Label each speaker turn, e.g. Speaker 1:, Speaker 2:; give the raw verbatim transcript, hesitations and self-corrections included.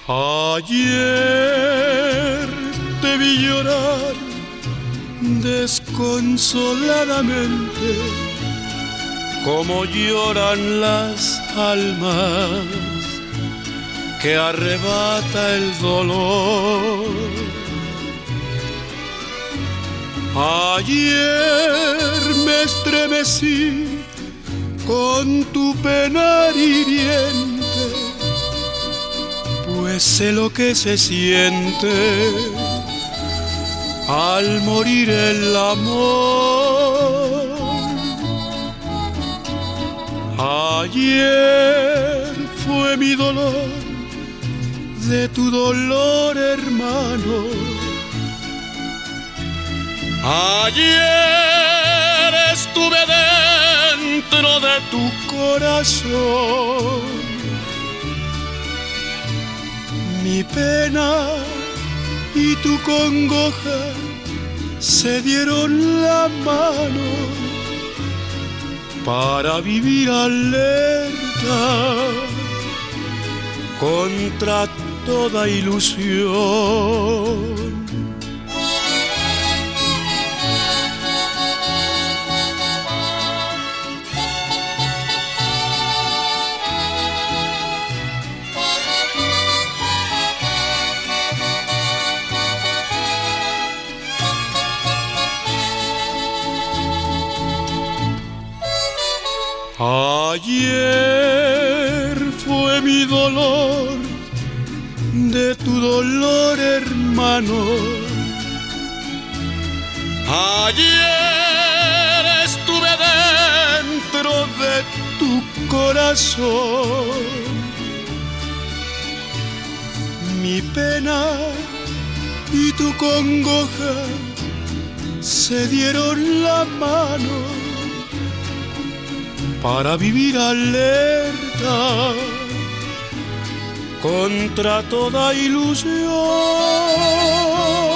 Speaker 1: Ayer te vi llorar desconsoladamente, como lloran las almas que arrebata el dolor. Ayer me estremecí con tu penar hiriente, pues sé lo que se siente al morir el amor. Ayer fue mi dolor de tu dolor, hermano. Ayer estuve dentro de tu corazón. Mi pena y tu congoja se dieron la mano para vivir alerta contra toda ilusión. Ayer fue mi dolor de tu dolor, hermano. Ayer estuve dentro de tu corazón. Mi pena y tu congoja se dieron la mano para vivir alerta contra toda ilusión.